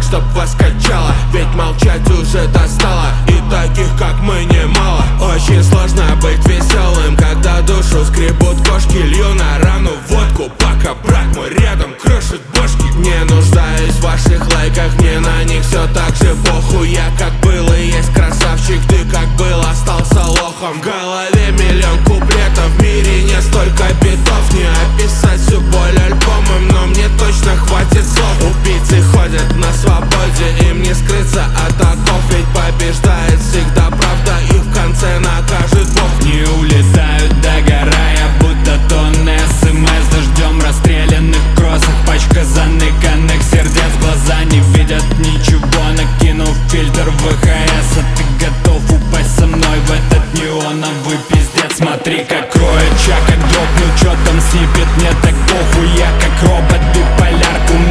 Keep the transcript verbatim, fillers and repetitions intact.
чтоб вас качало. Ведь молчать уже достало, и таких как мы немало. Очень сложно быть веселым, когда душу скребут кошки. Лью на рану водку, пока брат мой рядом крошит бошки. Не нуждаюсь в ваших лайках, мне на них все так же похуй. Я как был и есть красавчик, ты как был остался лохом. В голове миллион куплетов, в мире не столько битов. Не описать всю боль альбомом, но мне точно хватит слов. Убийцы ходят на свободе, им не скрыться от оков. Ведь побеждает всегда правда, и в конце накажет Бог. Не улетают, догорая, будто тонны смс. Дождем расстрелянных кроссов, пачка заныканных сердец. Глаза не видят ничего, накинув фильтр вэ ха эс. А ты готов упасть со мной в этот неоновый пиздец. Смотри, как роет ча, как дропну, чё там сипет, мне так похуй. Я как робот, биполярку